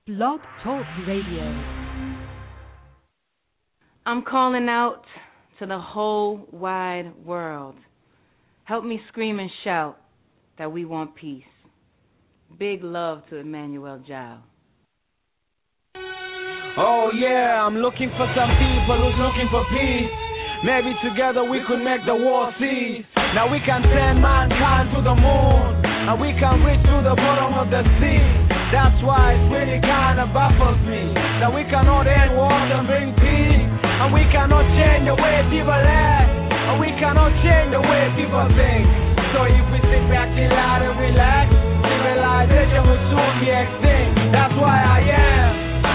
Blog Talk Radio. I'm calling out to the whole wide world. Help me scream and shout that we want peace. Big love to Emmanuel Jal. Oh yeah, I'm looking for some people who's looking for peace. Maybe together we could make the war cease. Now we can send mankind to the moon, and we can reach to the bottom of the sea. That's why it really kinda baffles me that we cannot end wars and bring peace, and we cannot change the way people act, and we cannot change the way people think. So if we sit back, chill out and relax, civilization will soon be extinct. That's why I am.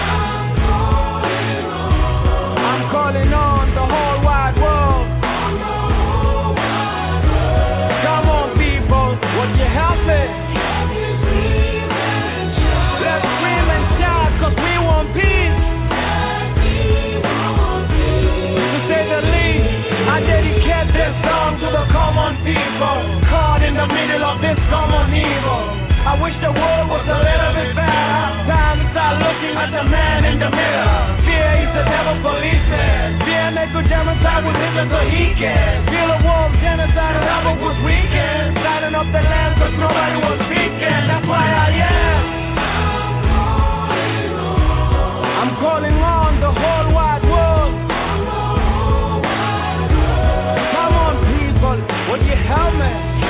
I'm calling on the whole wide world. Come on, people, would you help me? Let's scream and shout, 'cause we want peace. To say the least, I dedicate this song to the common people caught in the middle of this common evil. I wish the world was a little bit better. Time to start looking at the man in the mirror. Fear is the devil policeman. Fear make good genocide with him so he can. Feel a war of genocide and rubber was weekend. Lighting up the land 'cause nobody was speaking. That's why I am. I'm calling on the whole wide world. Come on, people, would you help me?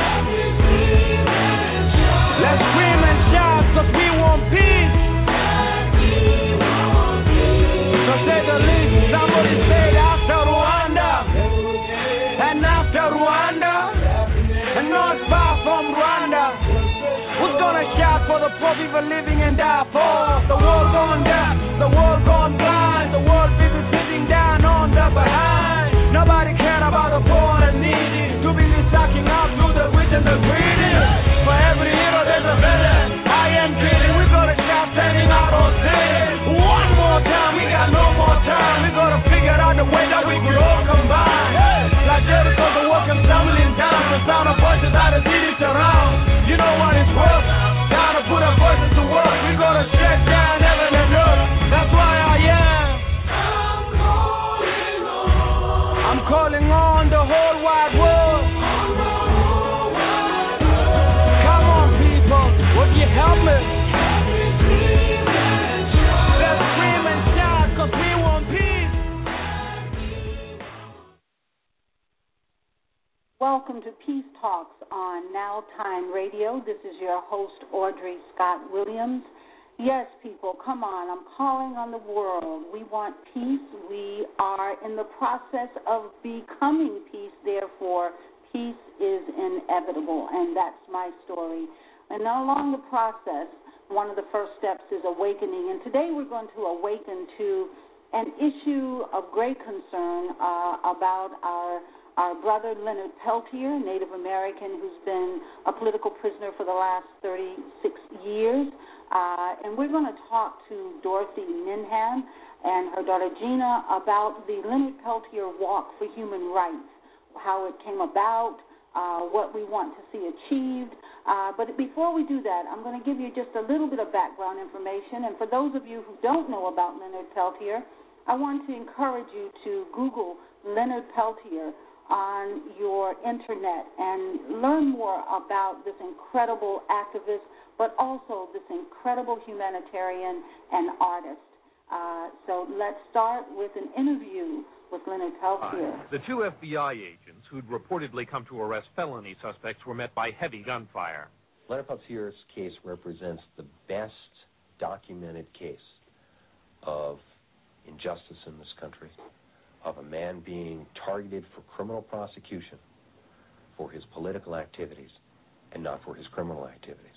Let's scream and shout 'cause we want peace. To say the least, somebody said after Rwanda, and after Rwanda, and not far from Rwanda. Who's gonna shout for the poor people living in Darfur? The world gone deaf, the world gone blind, the world people sitting down on the behind. Nobody cared about the poor and needy, too busy sucking up to the rich and the greedy. For every hero there's a villain. I am kidding, we gotta shout standing out on sin. One more time, we got no more time. We gotta figure out the way that we can all combine. Like Jericho, the walking stumbling down, the sound of voices out of cities around. You know what it's worth, time to put our voices to work. We gotta shake down heaven and earth. That's why I am. I'm calling on the whole wide world. Come on, people, would you help me? Let's scream and shout 'cause we want peace. Welcome to Peace Talks on Now Time Radio. This is your host, Audrey Scott Williams. Yes, people, come on. I'm calling on the world. We want peace. We are in the process of becoming peace. Therefore, peace is inevitable, and that's my story. And along the process, one of the first steps is awakening. And today we're going to awaken to an issue of great concern about our brother Leonard Peltier, Native American, who's been a political prisoner for the last 36 years. And we're going to talk to Dorothy Minhan and her daughter Gina about the Leonard Peltier Walk for Human Rights, how it came about, what we want to see achieved. But before we do that, I'm going to give you just a little bit of background information. And for those of you who don't know about Leonard Peltier, I want to encourage you to Google Leonard Peltier on your internet and learn more about this incredible activist, but also this incredible humanitarian and artist. So let's start with an interview with Leonard Peltier. The two FBI agents who'd reportedly come to arrest felony suspects were met by heavy gunfire. Leonard Peltier's case represents the best documented case of injustice in this country, of a man being targeted for criminal prosecution for his political activities and not for his criminal activities.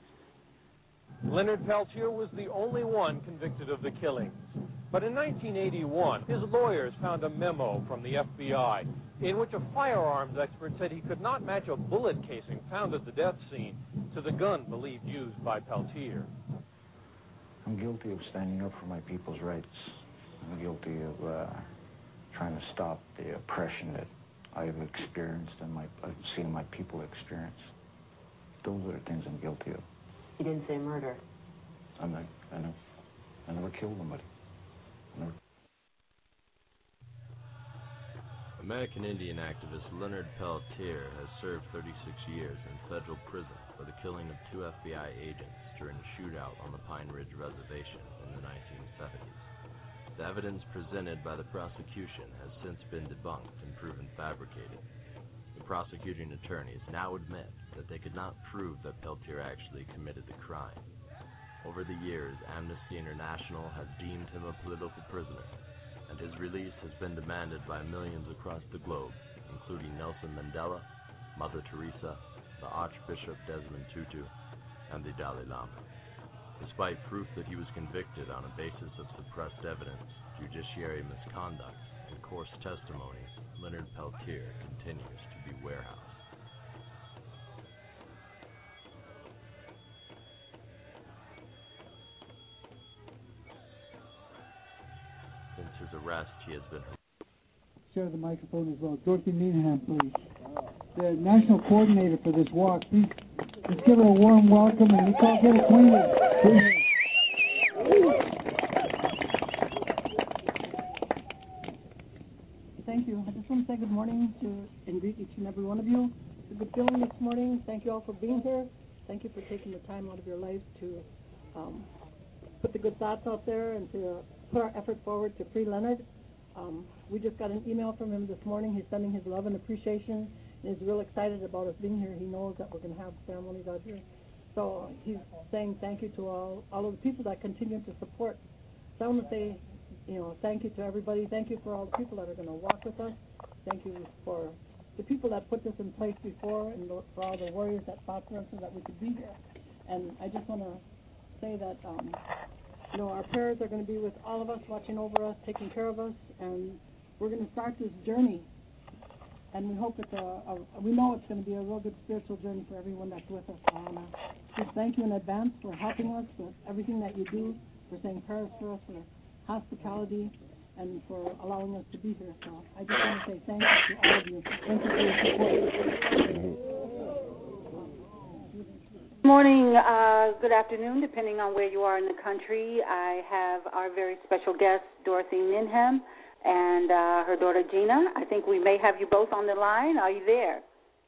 Leonard Peltier was the only one convicted of the killings. But in 1981, his lawyers found a memo from the FBI in which a firearms expert said he could not match a bullet casing found at the death scene to the gun believed used by Peltier. I'm guilty of standing up for my people's rights. I'm guilty of trying to stop the oppression that I've experienced and I've seen my people experience. Those are the things I'm guilty of. You didn't say murder. I know. kill somebody. American Indian activist Leonard Peltier has served 36 years in federal prison for the killing of 2 FBI agents during a shootout on the Pine Ridge Reservation in the 1970s. The evidence presented by the prosecution has since been debunked and proven fabricated. The prosecuting attorneys now admit that they could not prove that Peltier actually committed the crime. Over the years, Amnesty International has deemed him a political prisoner, and his release has been demanded by millions across the globe, including Nelson Mandela, Mother Teresa, the Archbishop Desmond Tutu, and the Dalai Lama. Despite proof that he was convicted on a basis of suppressed evidence, judiciary misconduct, and coarse testimony, Leonard Peltier continues to be warehoused. Since his arrest, he has been... Share the microphone as well. Dorothy Needham, please. The national coordinator for this walk. Please let's give her a warm welcome and let's all get acquainted. Thank you. I just want to say good morning to and greet each and every one of you. It's a good feeling this morning. Thank you all for being here. Thank you for taking the time out of your life to put the good thoughts out there and to put our effort forward to free Leonard. We just got an email from him this morning. He's sending his love and appreciation, and he's real excited about us being here. He knows that we're going to have ceremonies out here. So he's saying thank you to all of the people that continue to support. So I want to say, thank you to everybody. Thank you for all the people that are going to walk with us. Thank you for the people that put this in place before, and for all the warriors that fought for us so that we could be here. And I just want to say that our prayers are going to be with all of us, watching over us, taking care of us, and we're going to start this journey. And we hope we know it's going to be a real good spiritual journey for everyone that's with us. I want to just thank you in advance for helping us with everything that you do, for saying prayers for us, for hospitality, and for allowing us to be here. So I just want to say thank you to all of you. Thank you for your support. Good morning, good afternoon, depending on where you are in the country. I have our very special guest, Dorothy Needham, and her daughter, Gina. I think we may have you both on the line. Are you there?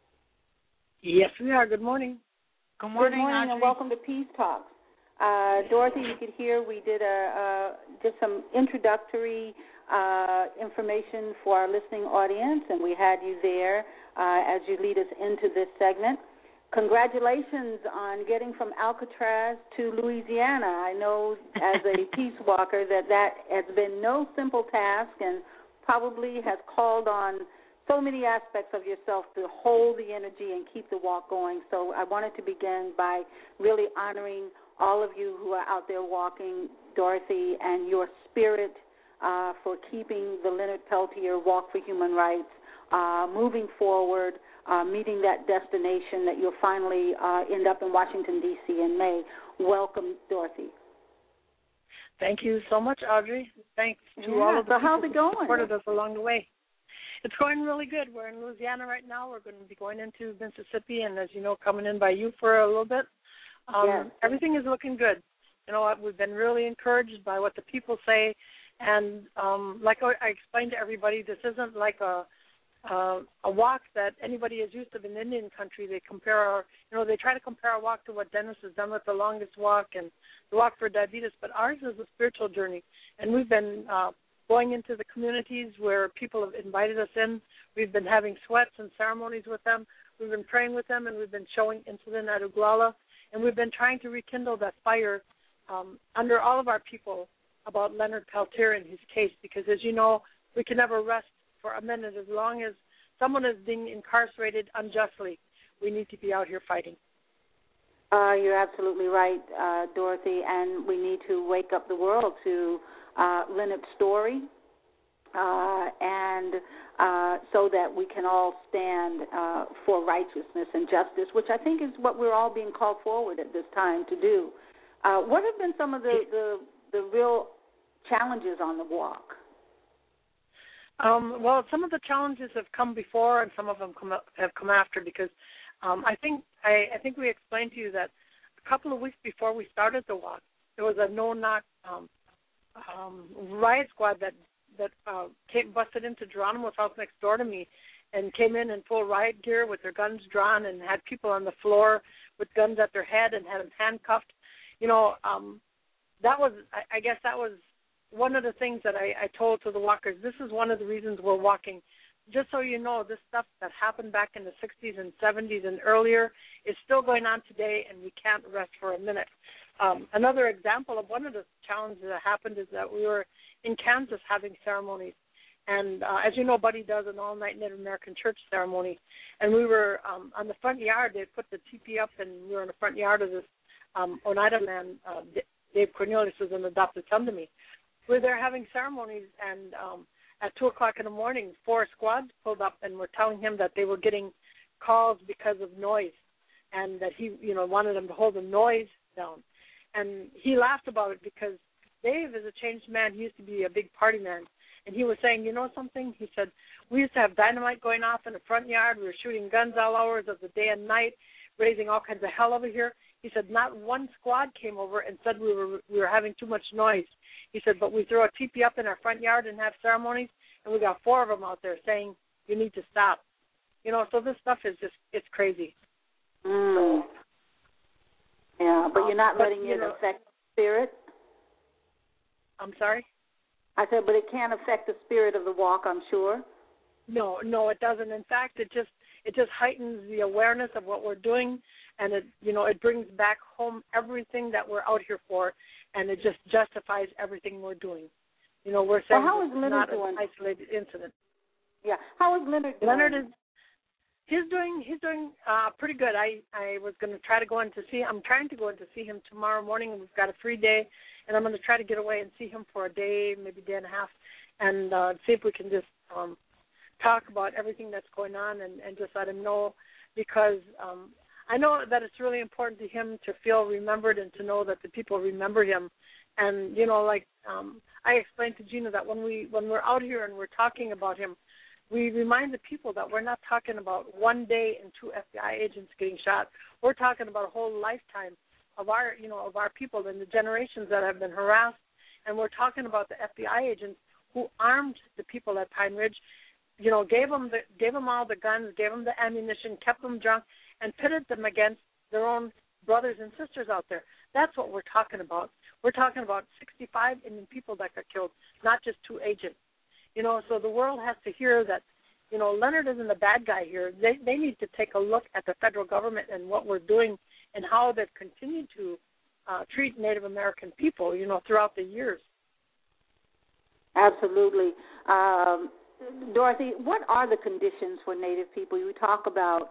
Yes, we are. Good morning. Good morning, Good morning, Audrey. and welcome to Peace Talks. Dorothy, you could hear we did just some introductory information for our listening audience, and we had you there as you lead us into this segment. Congratulations on getting from Alcatraz to Louisiana. I know as a peace walker that has been no simple task and probably has called on so many aspects of yourself to hold the energy and keep the walk going. So I wanted to begin by really honoring all of you who are out there walking, Dorothy, and your spirit for keeping the Leonard Peltier Walk for Human Rights moving forward, meeting that destination that you'll finally end up in Washington, D.C. in May. Welcome, Dorothy. Thank you so much, Audrey. Thanks to all of the people who supported us along the way. It's going really good. We're in Louisiana right now. We're going to be going into Mississippi, and as you know, coming in by you for a little bit. Yes. Everything is looking good. We've been really encouraged by what the people say, and like I explained to everybody, this isn't like a walk that anybody is used to in Indian country. They they try to compare our walk to what Dennis has done with the longest walk and the walk for diabetes, but ours is a spiritual journey, and we've been going into the communities where people have invited us in. We've been having sweats and ceremonies with them. We've been praying with them, and we've been showing insulin at Oglala, and we've been trying to rekindle that fire under all of our people about Leonard Peltier and his case, because as you know, we can never rest for a minute. As long as someone is being incarcerated unjustly, we need to be out here fighting. You're absolutely right, Dorothy, and we need to wake up the world to Leonard's story, and so that we can all stand for righteousness and justice, which I think is what we're all being called forward at this time to do. What have been some of the real challenges on the walk? Well, some of the challenges have come before, and some of them have come after, because I think we explained to you that a couple of weeks before we started the walk, there was a no-knock riot squad that busted into Geronimo's house next door to me and came in full riot gear with their guns drawn and had people on the floor with guns at their head and had them handcuffed. That was, I guess that was one of the things that I told to the walkers. This is one of the reasons we're walking. Just so you know, this stuff that happened back in the 60s and 70s and earlier is still going on today, and we can't rest for a minute. Another example of one of the challenges that happened is that we were in Kansas having ceremonies. And as you know, Buddy does an all-night Native American church ceremony. And we were on the front yard. They put the teepee up, and we were in the front yard of this Oneida man. Dave Cornelius was an adopted son to me. We were there having ceremonies, and at 2 o'clock in the morning, 4 squads pulled up and were telling him that they were getting calls because of noise and that he, wanted them to hold the noise down. And he laughed about it because Dave is a changed man. He used to be a big party man. And he was saying, you know something? He said, we used to have dynamite going off in the front yard. We were shooting guns all hours of the day and night, raising all kinds of hell over here. He said, not one squad came over and said we were having too much noise. He said, but we throw a teepee up in our front yard and have ceremonies, and we got 4 of them out there saying, you need to stop. So this stuff is just, it's crazy. Mm. Yeah, but you're not letting it affect the spirit? I'm sorry? I said, but it can affect the spirit of the walk, I'm sure. No, it doesn't. In fact, it just heightens the awareness of what we're doing, and it brings back home everything that we're out here for, and it just justifies everything we're doing. We're saying how is it's not an isolated incident. Yeah, how is Leonard doing? He's doing pretty good. I was going to try to go in to see. I'm trying to go in to see him tomorrow morning. We've got a free day, and I'm going to try to get away and see him for a day, maybe a day and a half, and see if we can just talk about everything that's going on and just let him know, because I know that it's really important to him to feel remembered and to know that the people remember him. And I explained to Gina that when we're out here and we're talking about him, we remind the people that we're not talking about one day and 2 FBI agents getting shot. We're talking about a whole lifetime of our people and the generations that have been harassed. And we're talking about the FBI agents who armed the people at Pine Ridge, gave them all the guns, gave them the ammunition, kept them drunk, and pitted them against their own brothers and sisters out there. That's what we're talking about. We're talking about 65 Indian people that got killed, not just 2 agents. So the world has to hear that, Leonard isn't a bad guy here. They need to take a look at the federal government and what we're doing and how they've continued to treat Native American people, throughout the years. Absolutely. Dorothy, what are the conditions for Native people? You talk about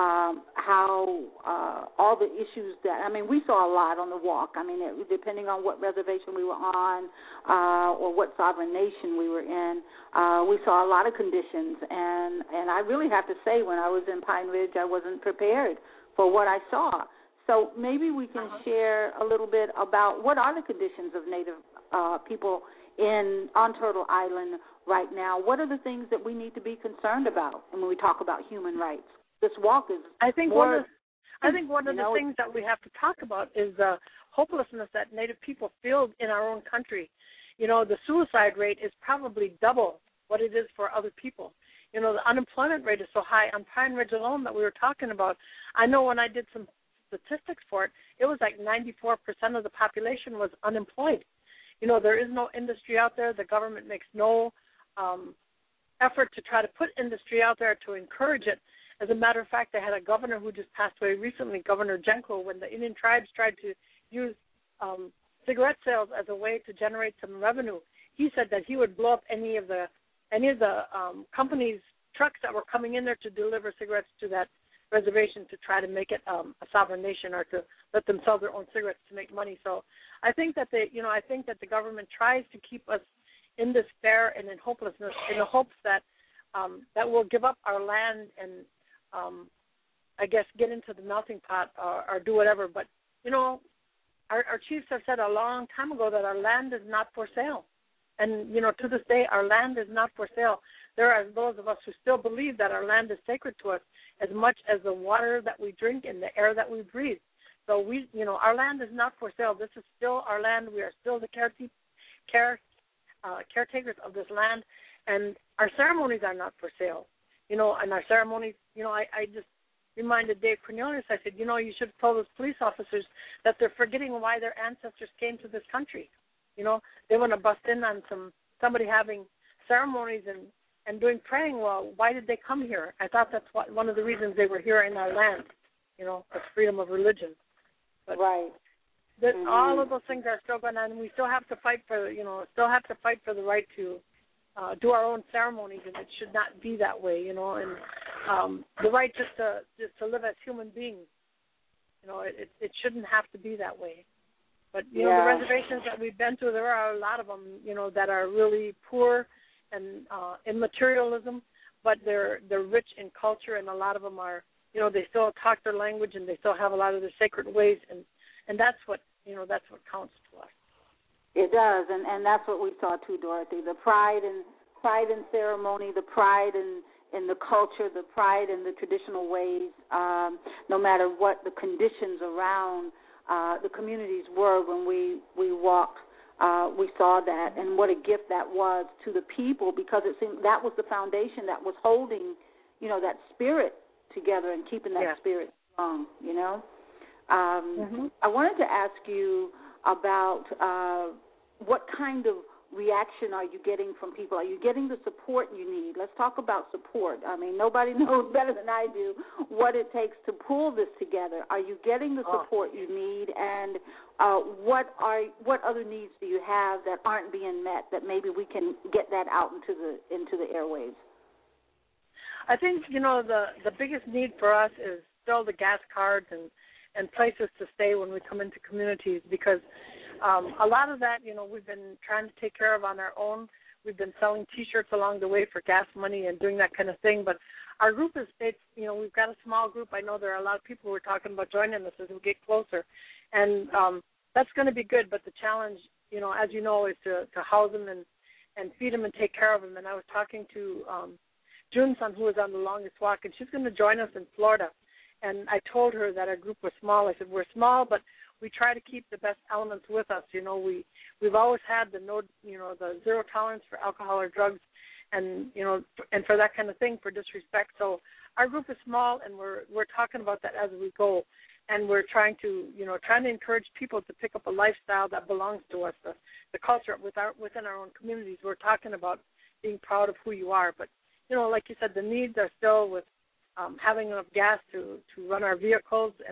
how all the issues we saw a lot on the walk. Depending on what reservation we were on or what sovereign nation we were in, we saw a lot of conditions. And I really have to say, when I was in Pine Ridge, I wasn't prepared for what I saw. So maybe we can share a little bit about what are the conditions of Native people on Turtle Island right now. What are the things that we need to be concerned about when we talk about human rights? This walk is I think one of the things that we have to talk about is the hopelessness that Native people feel in our own country. The suicide rate is probably double what it is for other people. The unemployment rate is so high on Pine Ridge alone that we were talking about. I know when I did some statistics for it, it was like 94% of the population was unemployed. There is no industry out there. The government makes no effort to try to put industry out there to encourage it. As a matter of fact, they had a governor who just passed away recently, Governor Jenko, when the Indian tribes tried to use cigarette sales as a way to generate some revenue. He said that he would blow up any of the companies' trucks that were coming in there to deliver cigarettes to that reservation to try to make it a sovereign nation or to let them sell their own cigarettes to make money. So I think that the government tries to keep us in despair and in hopelessness in the hopes that that we'll give up our land and I guess get into the melting pot or do whatever. But, our chiefs have said a long time ago that our land is not for sale. And, to this day, our land is not for sale. There are those of us who still believe that our land is sacred to us as much as the water that we drink and the air that we breathe. So our land is not for sale. This is still our land. We are still the caretakers of this land, and our ceremonies are not for sale. And our ceremonies, I just reminded Dave Cornelius, I said, you should tell those police officers that they're forgetting why their ancestors came to this country. They want to bust in on somebody having ceremonies and doing praying. Well, why did they come here? I thought that's one of the reasons they were here in our land, the freedom of religion. But right. All of those things are still going on, and we still have to fight for, the right to do our own ceremonies, and it should not be that way, and the right just to live as human beings. It shouldn't have to be that way. But the reservations that we've been to, there are a lot of them, that are really poor and in materialism, but they're rich in culture, and a lot of them are, they still talk their language and they still have a lot of their sacred ways, and that's what counts to us. It does, and that's what we saw too, Dorothy. The pride in ceremony, the pride in the culture, the pride in the traditional ways, no matter what the conditions around the communities were when we walked. We saw that, and what a gift that was to the people, because it seemed that was the foundation that was holding, that spirit together and keeping that spirit strong. I wanted to ask you about what kind of reaction are you getting from people? Are you getting the support you need? Let's talk about support. I mean, nobody knows better than I do what it takes to pull this together. Are you getting the support you need, and what other needs do you have that aren't being met that maybe we can get that out into the airwaves? I think, the biggest need for us is still the gas cards and places to stay when we come into communities, because a lot of that, we've been trying to take care of on our own. We've been selling T-shirts along the way for gas money and doing that kind of thing. But our group is, we've got a small group. I know there are a lot of people who are talking about joining us as we get closer. And that's going to be good. But the challenge, as you know, is to house them and feed them and take care of them. And I was talking to Junsun, who was on the longest walk, and she's going to join us in Florida. And I told her that our group was small. I said, we're small, but we try to keep the best elements with us. We've always had the zero tolerance for alcohol or drugs, and and for that kind of thing, for disrespect. So our group is small, and we're talking about that as we go, and we're trying to encourage people to pick up a lifestyle that belongs to us, the culture within our own communities. We're talking about being proud of who you are, but like you said, the needs are still with having enough gas to run our vehicles and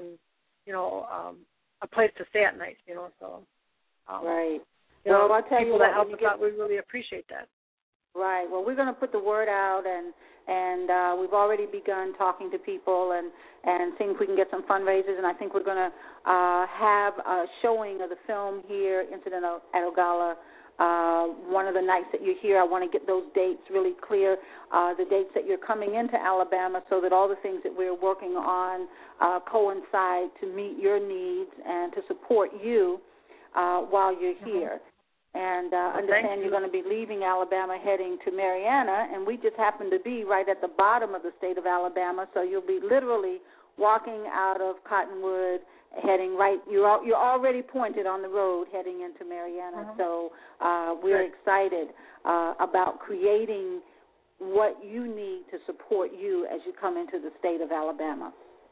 a place to stay at night, so. Right. Well, I'll tell you what, that help us out, we really appreciate that. Right. Well, we're going to put the word out, and we've already begun talking to people and seeing if we can get some fundraisers, and I think we're going to have a showing of the film here, Incident at Ogalla, one of the nights that you're here. I want to get those dates really clear, the dates that you're coming into Alabama, so that all the things that we're working on coincide to meet your needs and to support you while you're here. And understand you're going to be leaving Alabama heading to Marianna, and we just happen to be right at the bottom of the state of Alabama, so you'll be literally walking out of Cottonwood, heading right. You're already pointed on the road heading into Marianna. So we're excited about creating what you need to support you as you come into the state of Alabama.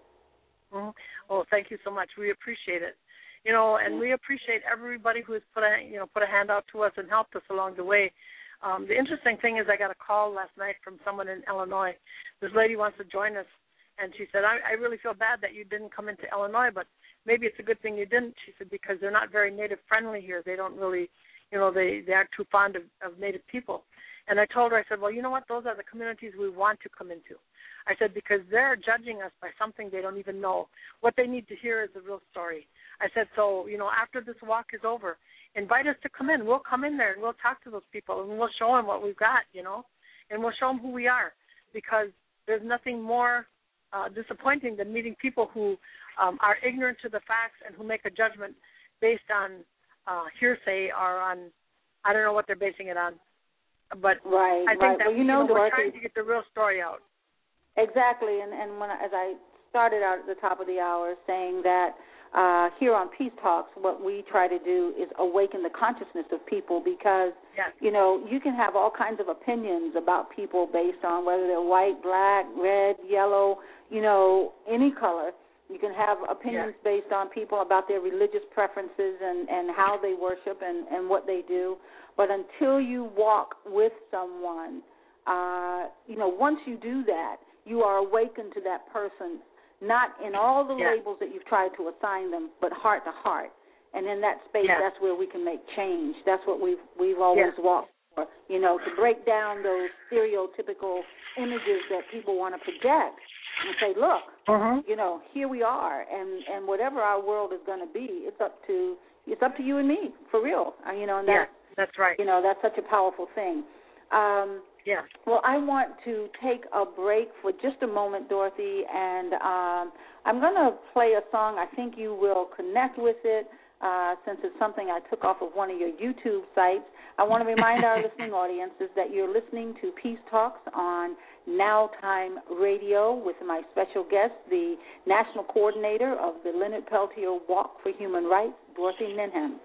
Oh, thank you so much. We appreciate it. And we appreciate everybody who has put a hand out to us and helped us along the way. The interesting thing is I got a call last night from someone in Illinois. This lady wants to join us, and she said, I really feel bad that you didn't come into Illinois, but maybe it's a good thing you didn't. She said, because they're not very native-friendly here. They don't really, they aren't too fond of native people. And I told her, I said, well, you know what? Those are the communities we want to come into. I said, because they're judging us by something they don't even know. What they need to hear is the real story. I said, so, after this walk is over, invite us to come in. We'll come in there and we'll talk to those people and we'll show them what we've got, and we'll show them who we are, because there's nothing more disappointing than meeting people who are ignorant to the facts and who make a judgment based on hearsay or on, I don't know what they're basing it on. But I think that we're trying to get the real story out. Exactly, and as I started out at the top of the hour saying that here on Peace Talks, what we try to do is awaken the consciousness of people because, you know, you can have all kinds of opinions about people based on whether they're white, black, red, yellow, you know, any color. You can have opinions based on people about their religious preferences and how they worship and what they do. But until you walk with someone, you know, once you do that, you are awakened to that person, not in all the labels that you've tried to assign them, but heart to heart. And in that space, that's where we can make change. That's what we've always walked for, you know, to break down those stereotypical images that people want to project and say, look, you know, here we are, and whatever our world is going to be, it's up to you and me, for real. You know, and that's right. You know, that's such a powerful thing. Well, I want to take a break for just a moment, Dorothy, and I'm going to play a song. I think you will connect with it since it's something I took off of one of your YouTube sites. I want to remind our listening audiences that you're listening to Peace Talks on Now Time Radio with my special guest, the National Coordinator of the Leonard Peltier Walk for Human Rights, Dorothy Ninham.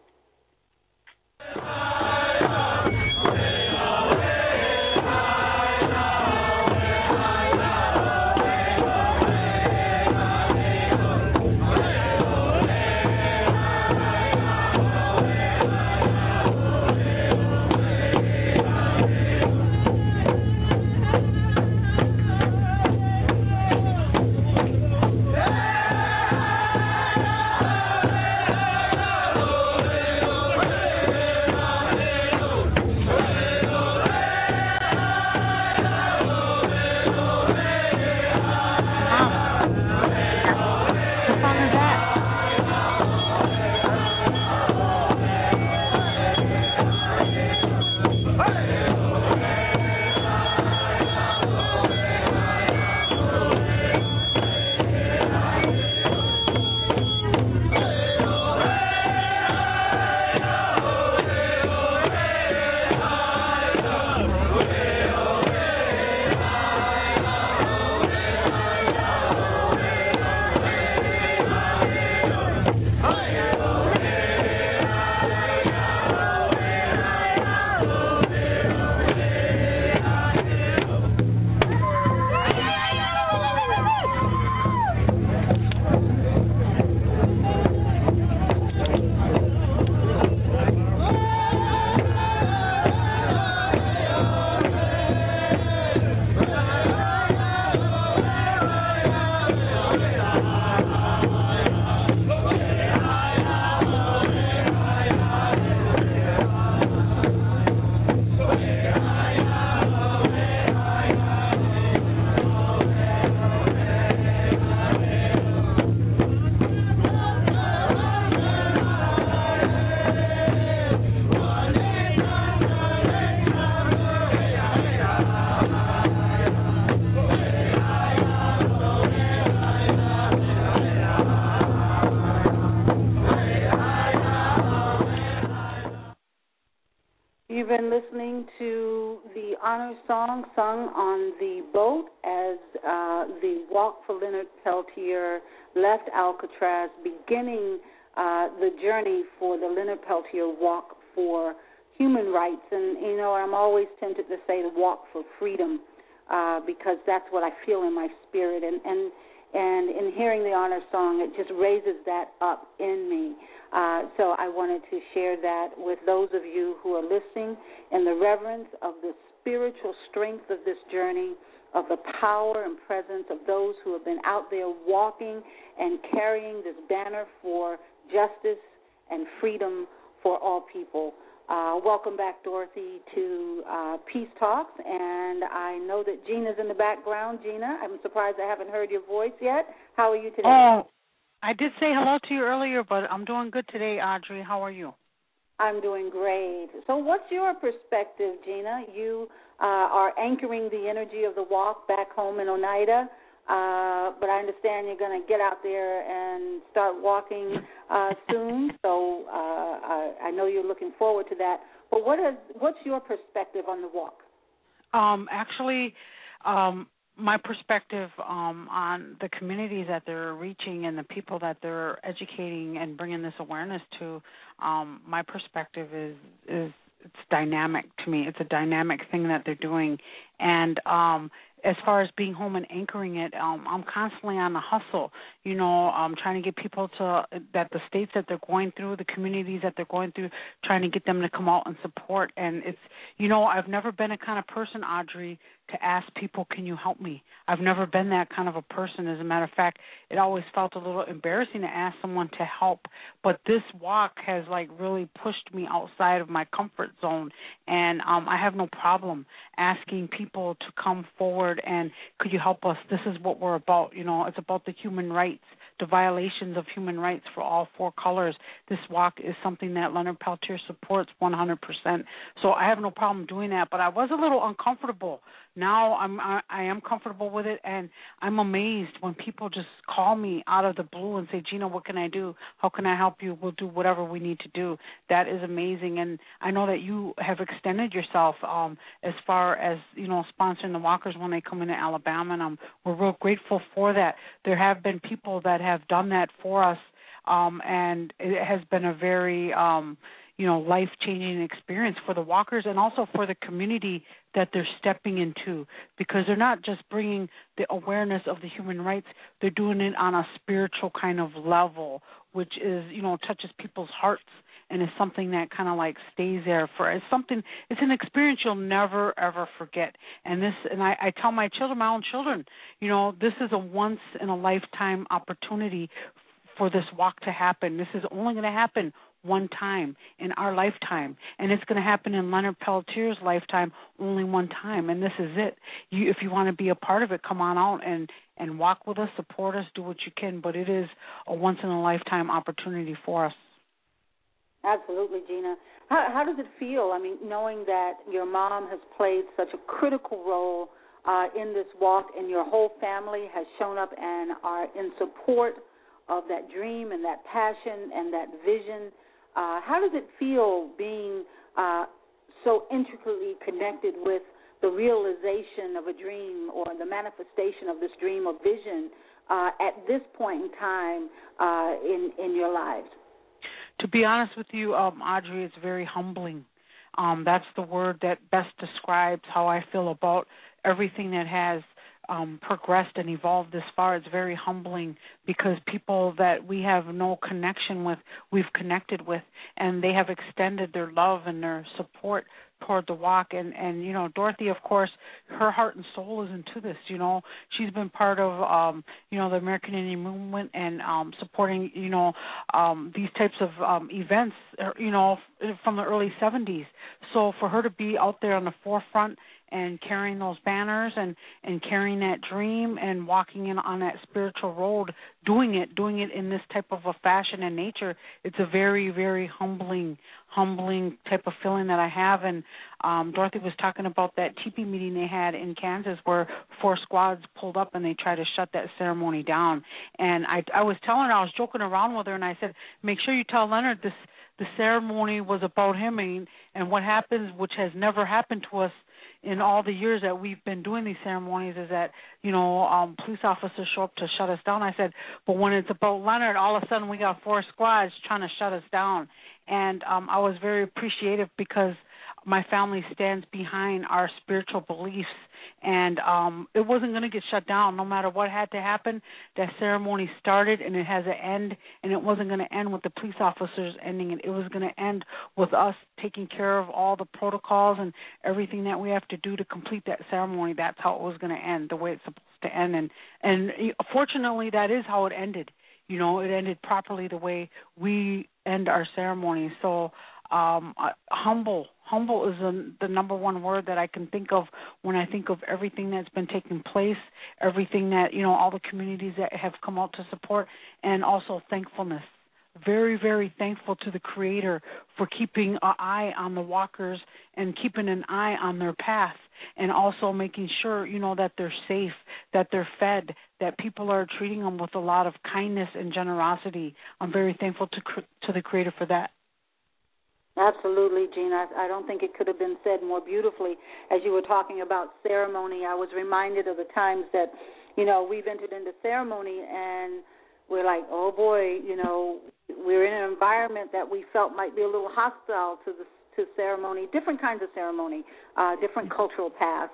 You've been listening to the honor song sung on the boat as the Walk for Leonard Peltier left Alcatraz, beginning the journey for the Leonard Peltier Walk for Human Rights. And, you know, I'm always tempted to say the Walk for Freedom because that's what I feel in my spirit. And in hearing the honor song, it just raises that up in me. So I wanted to share that with those of you who are listening in the reverence of the spiritual strength of this journey, of the power and presence of those who have been out there walking and carrying this banner for justice and freedom for all people. Welcome back, Dorothy, to Peace Talks, and I know that Gina's in the background. Gina, I'm surprised I haven't heard your voice yet. How are you today? Oh, I did say hello to you earlier, but I'm doing good today, Audrey. How are you? I'm doing great. So what's your perspective, Gina? You are anchoring the energy of the walk back home in Oneida, but I understand you're going to get out there and start walking soon, so I know you're looking forward to that. But what's your perspective on the walk? Actually, my perspective on the communities that they're reaching and the people that they're educating and bringing this awareness to, my perspective is it's dynamic to me. It's a dynamic thing that they're doing. And as far as being home and anchoring it, I'm constantly on the hustle, trying to get people that the states that they're going through, the communities that they're going through, trying to get them to come out and support. And it's, I've never been a kind of person, Audrey, to ask people, can you help me? I've never been that kind of a person. As a matter of fact, it always felt a little embarrassing to ask someone to help. But this walk has really pushed me outside of my comfort zone. And I have no problem asking people to come forward and could you help us? This is what we're about. It's about the human rights, the violations of human rights for all four colors. This walk is something that Leonard Peltier supports 100%. So I have no problem doing that. But I was a little uncomfortable. Now I am comfortable with it, and I'm amazed when people just call me out of the blue and say, Gina, what can I do? How can I help you? We'll do whatever we need to do. That is amazing, and I know that you have extended yourself as far as, sponsoring the walkers when they come into Alabama, and we're real grateful for that. There have been people that have done that for us, and it has been a very life-changing experience for the walkers and also for the community that they're stepping into, because they're not just bringing the awareness of the human rights, they're doing it on a spiritual kind of level, which is, touches people's hearts and is something that kind of stays there it's an experience you'll never, ever forget. And I tell my own children, this is a once-in-a-lifetime opportunity for this walk to happen. This is only going to happen one time in our lifetime, and it's going to happen in Leonard Peltier's lifetime only one time, and this is it. If you want to be a part of it, come on out and walk with us, support us, do what you can, but it is a once-in-a-lifetime opportunity for us. Absolutely, Gina. How does it feel, knowing that your mom has played such a critical role in this walk, and your whole family has shown up and are in support of that dream and that passion and that vision? How does it feel being so intricately connected with the realization of a dream or the manifestation of this dream or vision at this point in time in your lives? To be honest with you, Audrey, it's very humbling. That's the word that best describes how I feel about everything that has progressed and evolved this far. It's very humbling because people that we have no connection with, we've connected with, and they have extended their love and their support toward the walk. And Dorothy, of course, her heart and soul is into this. She's been part of, the American Indian movement and supporting, these types of events, from the early 70s. So for her to be out there on the forefront and carrying those banners and carrying that dream and walking in on that spiritual road, doing it in this type of a fashion and nature, it's a very, very humbling type of feeling that I have. And Dorothy was talking about that teepee meeting they had in Kansas where 4 squads pulled up and they tried to shut that ceremony down. And I was telling her, I was joking around with her, and I said, make sure you tell Leonard the ceremony was about him, and what happens, which has never happened to us in all the years that we've been doing these ceremonies, is that, police officers show up to shut us down. I said, but when it's about Leonard, all of a sudden we got 4 squads trying to shut us down. And I was very appreciative because my family stands behind our spiritual beliefs, and it wasn't going to get shut down no matter what had to happen. That ceremony started, and it has an end, and it wasn't going to end with the police officers ending it. It was going to end with us taking care of all the protocols and everything that we have to do to complete that ceremony. That's how it was going to end, the way it's supposed to end. And fortunately, that is how it ended. It ended properly the way we end our ceremony. So humble is the number one word that I can think of when I think of everything that's been taking place, everything that, all the communities that have come out to support, and also thankfulness. Very, very thankful to the Creator for keeping an eye on the walkers and keeping an eye on their path, and also making sure, that they're safe, that they're fed, that people are treating them with a lot of kindness and generosity. I'm very thankful to the Creator for that. Absolutely, Gina. I don't think it could have been said more beautifully. As you were talking about ceremony, I was reminded of the times that, we've entered into ceremony and we're like, oh boy, we're in an environment that we felt might be a little hostile to ceremony, different kinds of ceremony, different cultural paths.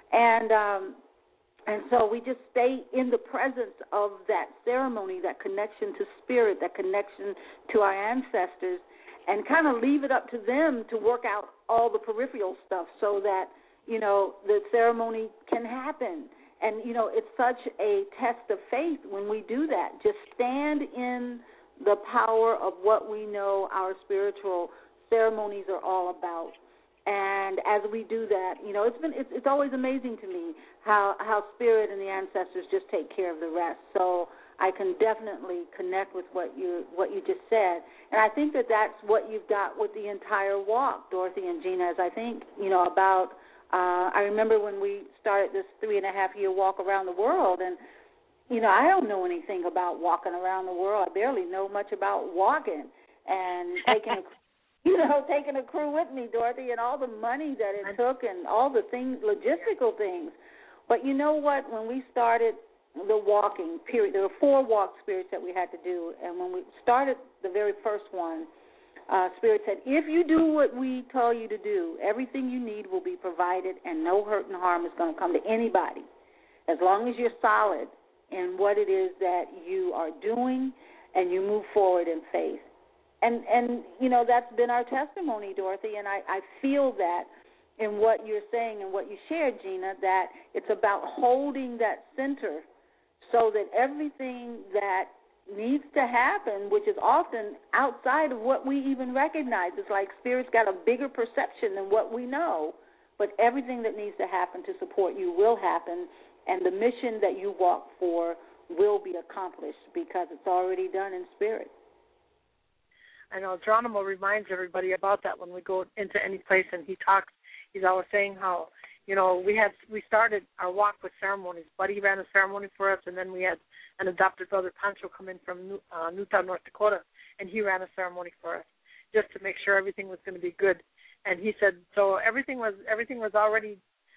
And so we just stay in the presence of that ceremony, that connection to spirit, that connection to our ancestors, and kind of leave it up to them to work out all the peripheral stuff so that, the ceremony can happen. And, it's such a test of faith when we do that. Just stand in the power of what we know our spiritual ceremonies are all about. And as we do that, it's always amazing to me how spirit and the ancestors just take care of the rest. So I can definitely connect with what you just said. And I think that's what you've got with the entire walk, Dorothy and Gina, is I think, about I remember when we started this 3.5-year walk around the world, and, I don't know anything about walking around the world. I barely know much about walking and taking a crew with me, Dorothy, and all the money that it took and all the things, logistical things. But you know what? When we started the walking period, there were 4 walk spirits that we had to do, and when we started the very first one, Spirit said, if you do what we tell you to do, everything you need will be provided and no hurt and harm is going to come to anybody, as long as you're solid in what it is that you are doing and you move forward in faith. And that's been our testimony, Dorothy, and I feel that in what you're saying and what you shared, Gina, that it's about holding that center so that everything that needs to happen, which is often outside of what we even recognize. It's like Spirit's got a bigger perception than what we know, but everything that needs to happen to support you will happen, and the mission that you walk for will be accomplished because it's already done in Spirit. I know Geronimo reminds everybody about that when we go into any place and he talks. He's always saying how, we started our walk with ceremonies. Buddy ran a ceremony for us, and then we had an adopted brother, Pancho, come in from Newtown, North Dakota, and he ran a ceremony for us just to make sure everything was going to be good. And he said, so everything was already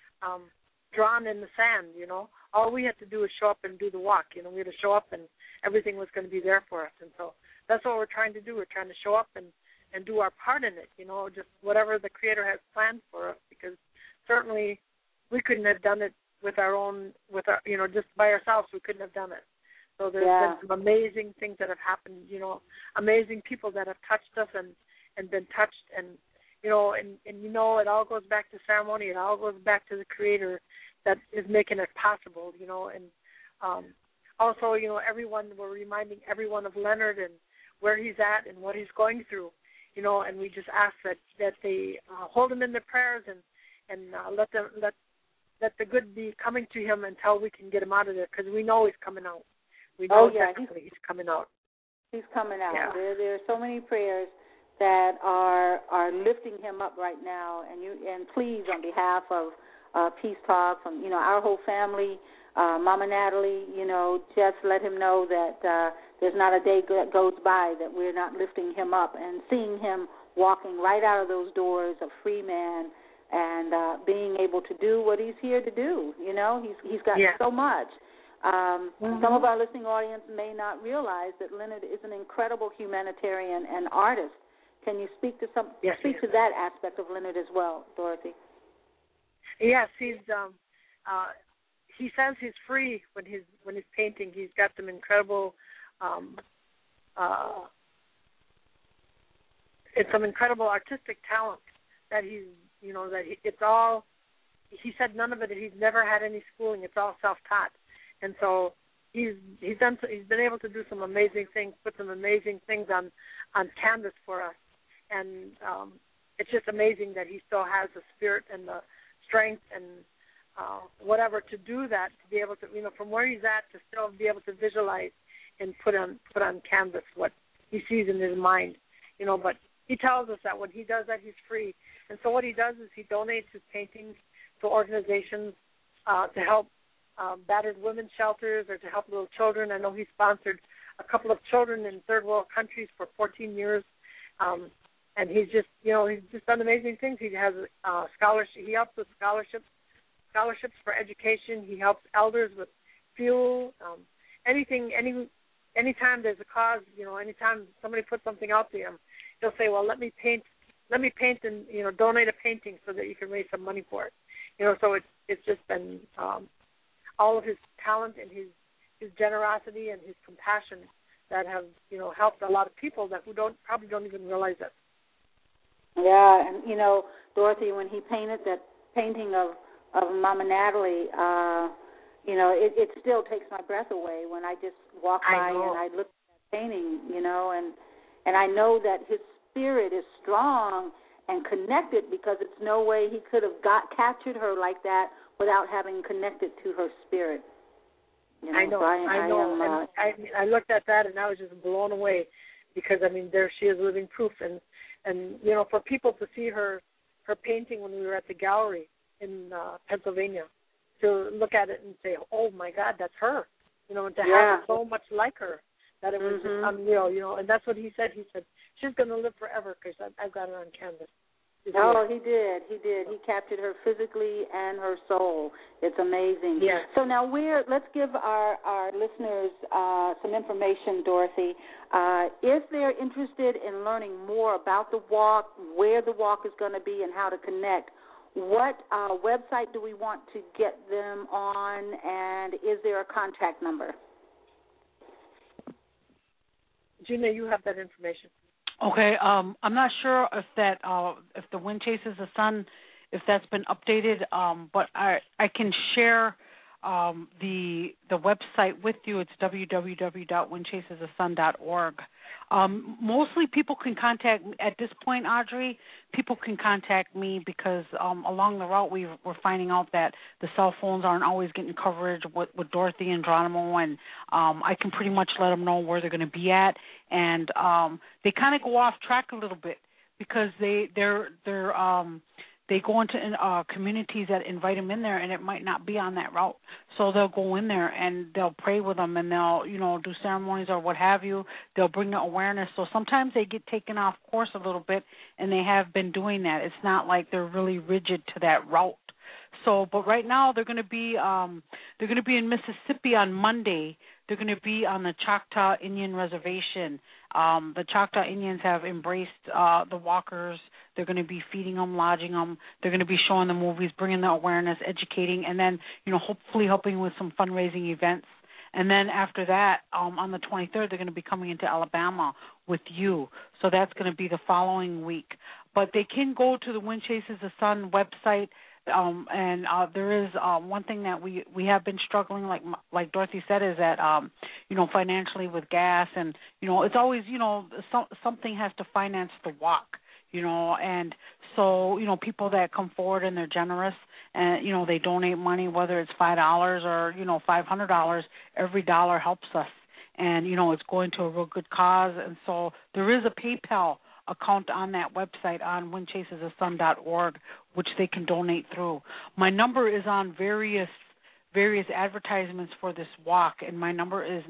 drawn in the sand, All we had to do was show up and do the walk. We had to show up, and everything was going to be there for us. And so that's what we're trying to do. We're trying to show up and do our part in it, just whatever the Creator has planned for us, because certainly we couldn't have done it with just by ourselves. We couldn't have done it. So there's been some amazing things that have happened, amazing people that have touched us and been touched, and it all goes back to ceremony. It all goes back to the Creator that is making it possible, and also, we're reminding everyone of Leonard and where he's at and what he's going through, and we just ask that they hold him in their prayers and let the good be coming to him until we can get him out of there, because we know he's coming out. We know he's coming out. He's coming out. Yeah. There are so many prayers that are lifting him up right now, and please, on behalf of Peace Talks, our whole family, Mama Natalie, just let him know that there's not a day that goes by that we're not lifting him up and seeing him walking right out of those doors, a free man, and being able to do what he's here to do. He's got so much. Some of our listening audience may not realize that Leonard is an incredible humanitarian and artist. Can you speak to to that aspect of Leonard as well, Dorothy? Yes, he says he's free when he's painting. He's got some incredible it's some incredible artistic talent that it's all. He said none of it. He's never had any schooling. It's all self-taught, and so he's been able to do some amazing things, put some amazing things on canvas for us, and it's just amazing that he still has the spirit and the strength and whatever to do that, to be able to, from where he's at, to still be able to visualize and put on canvas what he sees in his mind, but he tells us that when he does that, he's free. And so what he does is he donates his paintings to organizations to help battered women's shelters or to help little children. I know he sponsored a couple of children in third world countries for 14 years. and he's just done amazing things. He has scholarship. He helps with scholarships for education. He helps elders with fuel. Anytime there's a cause, anytime somebody puts something out to him, he'll say, "Well, let me paint and donate a painting so that you can raise some money for it." So it's just been all of his talent and his generosity and his compassion that have helped a lot of people that probably don't even realize it. Yeah, and Dorothy, when he painted that painting of Mama Natalie, it still takes my breath away when I just walk by and I look at that painting, and I know that his spirit is strong and connected, because it's no way he could have captured her like that without having connected to her spirit. I know. I looked at that and I was just blown away, because there she is, living proof, and for people to see her painting when we were at the gallery in Pennsylvania, to look at it and say, "Oh my God, that's her," and to have it so much like her that it was just unreal, and that's what he said. He said, "She's going to live forever because I've got her on canvas." Oh, he did. He captured her physically and her soul. It's amazing. Yeah. So now let's give our listeners some information, Dorothy. If they're interested in learning more about the walk, where the walk is going to be, and how to connect, what website do we want to get them on, and is there a contact number? Gina, you have that information. Okay, I'm not sure if the Wind Chases the Sun, if that's been updated, but I can share the website with you. It's www.windchasesthesun.org. Mostly people can contact, at this point, Audrey, people can contact me because along the route we're finding out that the cell phones aren't always getting coverage with Dorothy and Geronimo, and I can pretty much let them know where they're going to be at, and they kind of go off track a little bit because they go into communities that invite them in there, and it might not be on that route. So they'll go in there and they'll pray with them, and they'll, do ceremonies or what have you. They'll bring the awareness. So sometimes they get taken off course a little bit, and they have been doing that. It's not like they're really rigid to that route. So, but right now they're going to be in Mississippi on Monday. They're going to be on the Choctaw Indian Reservation. The Choctaw Indians have embraced the walkers. They're going to be feeding them, lodging them. They're going to be showing the movies, bringing the awareness, educating, and then, hopefully helping with some fundraising events. And then after that, on the 23rd, they're going to be coming into Alabama with you. So that's going to be the following week. But they can go to the Wind Chases the Sun website. And there is one thing that we have been struggling, like Dorothy said, is that financially with gas, and it's always something has to finance the walk, and so people that come forward and they're generous and they donate money, whether it's $5 or $500, every dollar helps us, and it's going to a real good cause, and so there is a PayPal account on that website on windchasesthesun.org, which they can donate through. My number is on various advertisements for this walk, and my number is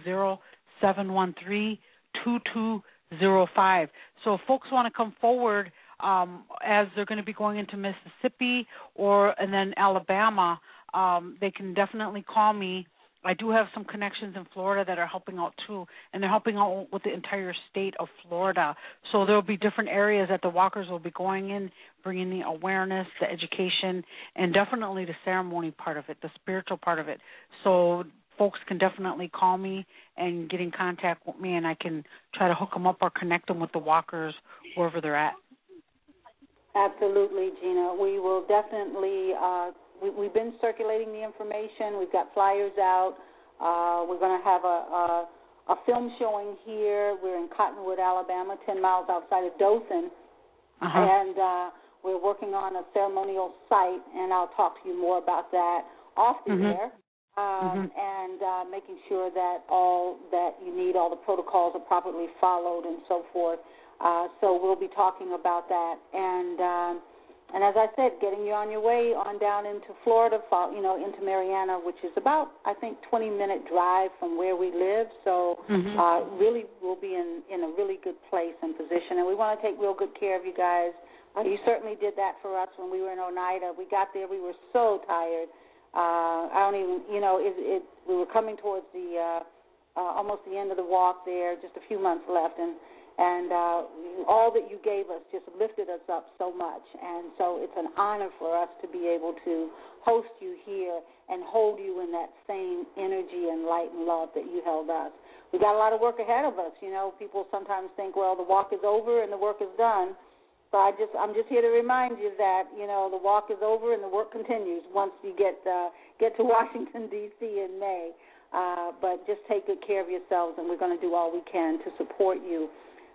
920-713-2205. So if folks want to come forward as they're going to be going into Mississippi and then Alabama, they can definitely call me. I do have some connections in Florida that are helping out too, and they're helping out with the entire state of Florida. So there will be different areas that the walkers will be going in, bringing the awareness, the education, and definitely the ceremony part of it, the spiritual part of it. So folks can definitely call me and get in contact with me, and I can try to hook them up or connect them with the walkers wherever they're at. Absolutely, Gina. We will definitely we've been circulating the information. We've got flyers out. We're going to have a film showing here. We're in Cottonwood, Alabama, 10 miles outside of Dothan. And we're working on a ceremonial site, and I'll talk to you more about that off the air. And making sure that all that you need, all the protocols are properly followed and so forth. So we'll be talking about that. And And as I said, getting you on your way on down into Florida, into Marianna, which is about, I think, 20-minute drive from where we live. So really we'll be in a really good place and position. And we want to take real good care of you guys. You certainly did that for us when we were in Oneida. We got there, we were so tired. We were coming towards the almost the end of the walk there, just a few months left, and all that you gave us just lifted us up so much. And so it's an honor for us to be able to host you here and hold you in that same energy and light and love that you held us. We got a lot of work ahead of us. People sometimes think, well, the walk is over and the work is done. So I'm just here to remind you that, the walk is over and the work continues once you get to Washington, D.C. in May. But just take good care of yourselves, and we're going to do all we can to support you.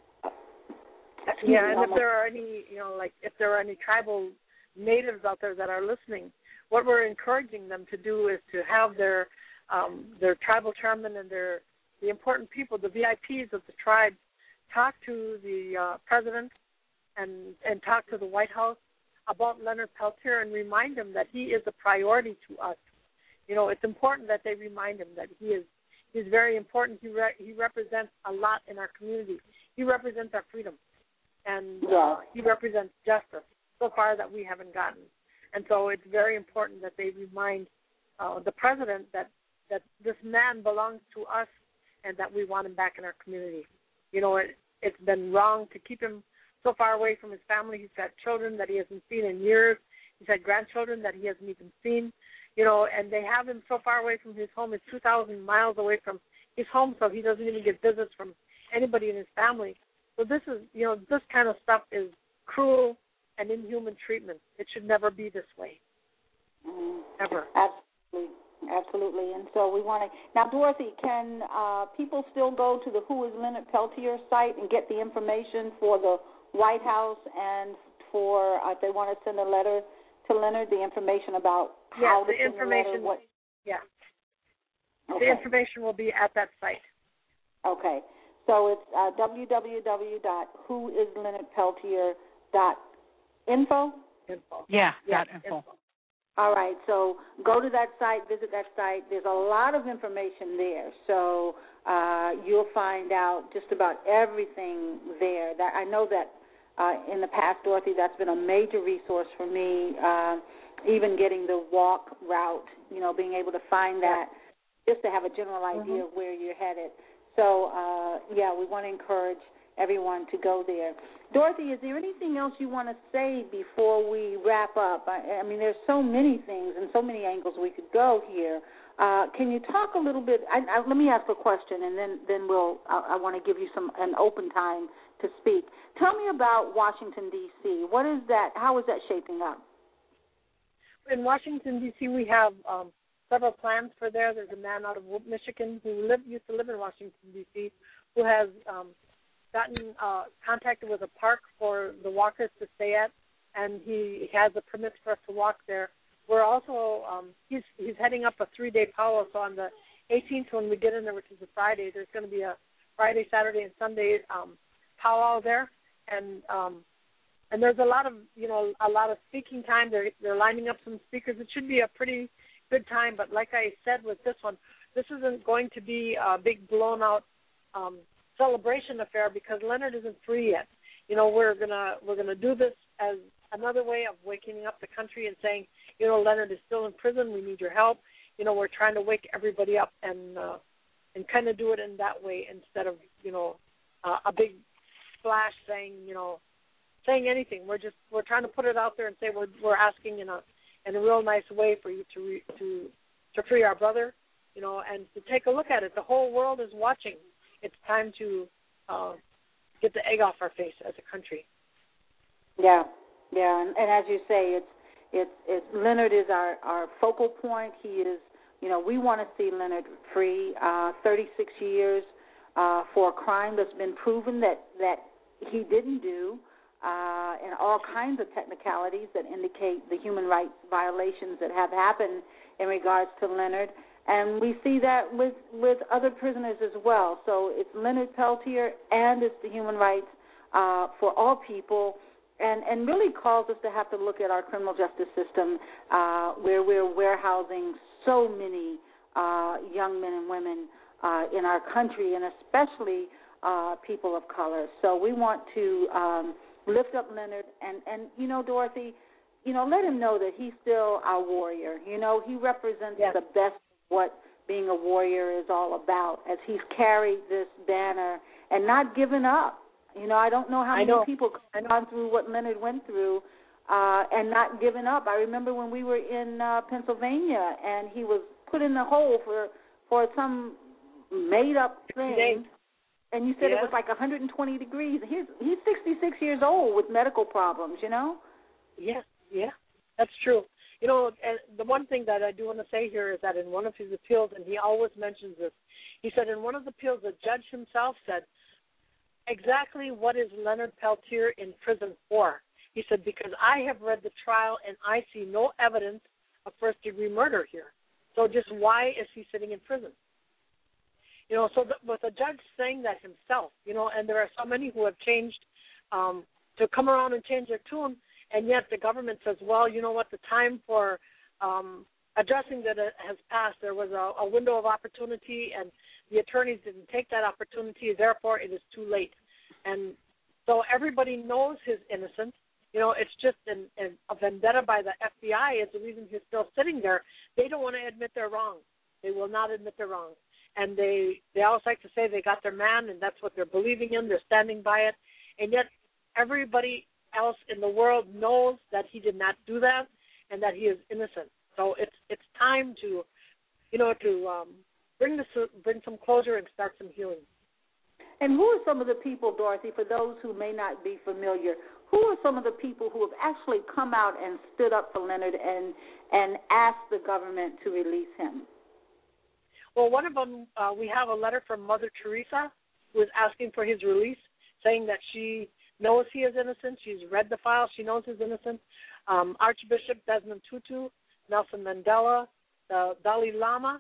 And if there are any, if there are any tribal natives out there that are listening, what we're encouraging them to do is to have their tribal chairman and the important people, the VIPs of the tribe, talk to the president and talk to the White House about Leonard Peltier and remind him that he is a priority to us. It's important that they remind him that he's very important. He represents a lot in our community. He represents our freedom. And he represents justice so far that we haven't gotten. And so it's very important that they remind the president that this man belongs to us and that we want him back in our community. It's been wrong to keep him so far away from his family. He's got children that he hasn't seen in years. He's had grandchildren that he hasn't even seen. And they have him so far away from his home. He's 2,000 miles away from his home, so he doesn't even get visits from anybody in his family. So this is, this kind of stuff is cruel and inhuman treatment. It should never be this way. Ever. Absolutely. And so we want to. Now, Dorothy, can people still go to the Who is Leonard Peltier site and get the information for the White House and for, if they want to send a letter to Leonard, the information about how to send the letter? The information will be at that site. Okay. So it's www.whoisleonardpeltier.info? Info. All right, so go to that site, visit that site. There's a lot of information there, so you'll find out just about everything there. That I know that in the past, Dorothy, that's been a major resource for me, even getting the walk route, being able to find that just to have a general idea of where you're headed. So, we want to encourage everyone to go there. Dorothy, is there anything else you want to say before we wrap up? I mean, there's so many things and so many angles we could go here. Can you talk a little bit? Let me ask a question, and then I want to give you an open time to speak. Tell me about Washington, D.C. What is that? How is that shaping up? In Washington, D.C., we have several plans for there. There's a man out of Michigan who used to live in Washington, D.C., who has gotten contacted with a park for the walkers to stay at, and he has a permit for us to walk there. We're also, he's heading up a 3-day powwow, so on the 18th when we get in there, which is a Friday, there's going to be a Friday, Saturday, and Sunday powwow there, and there's a lot of speaking time. They're lining up some speakers. It should be a pretty good time, but like I said with this one, this isn't going to be a big blown out celebration affair because Leonard isn't free yet. We're gonna do this as another way of waking up the country and saying, Leonard is still in prison. We need your help. We're trying to wake everybody up and kind of do it in that way instead of a big splash saying anything. We're trying to put it out there and say we're asking in a real nice way for you to free our brother, and to take a look at it. The whole world is watching. It's time to get the egg off our face as a country. Yeah, and as you say, it's Leonard is our focal point. He is, we want to see Leonard free. 36 years for a crime that's been proven that he didn't do, and all kinds of technicalities that indicate the human rights violations that have happened in regards to Leonard. And we see that with other prisoners as well. So it's Leonard Peltier and it's the human rights for all people. and really calls us to have to look at our criminal justice system, where we're warehousing so many young men and women in our country, and especially people of color. So we want to lift up Leonard, and Dorothy, let him know that he's still our warrior. He represents the best of what being a warrior is all about, as he's carried this banner and not given up. I don't know how many people have gone through what Leonard went through and not given up. I remember when we were in Pennsylvania, and he was put in the hole for some made-up thing, and you said it was like 120 degrees. He's 66 years old with medical problems, Yeah, that's true. And the one thing that I do want to say here is that in one of his appeals, and he always mentions this, he said in one of the appeals, the judge himself said, exactly what is Leonard Peltier in prison for? He said, because I have read the trial and I see no evidence of first-degree murder here. So just why is he sitting in prison? So with the judge saying that himself, and there are so many who have changed to come around and change their tune, and yet the government says, well, you know what, the time for addressing that has passed. There was a window of opportunity, and the attorneys didn't take that opportunity, therefore it is too late. And so everybody knows his innocence. It's just a vendetta by the FBI is the reason he's still sitting there. They don't want to admit they're wrong. They will not admit they're wrong. And they always like to say they got their man, and that's what they're believing in. They're standing by it. And yet everybody else in the world knows that he did not do that and that he is innocent. So it's time to bring some closure and start some healing. And who are some of the people, Dorothy, for those who may not be familiar, who are some of the people who have actually come out and stood up for Leonard and asked the government to release him? Well, one of them, we have a letter from Mother Teresa who is asking for his release, saying that she knows he is innocent. She's read the file. She knows he's innocent. Archbishop Desmond Tutu, Nelson Mandela, the Dalai Lama,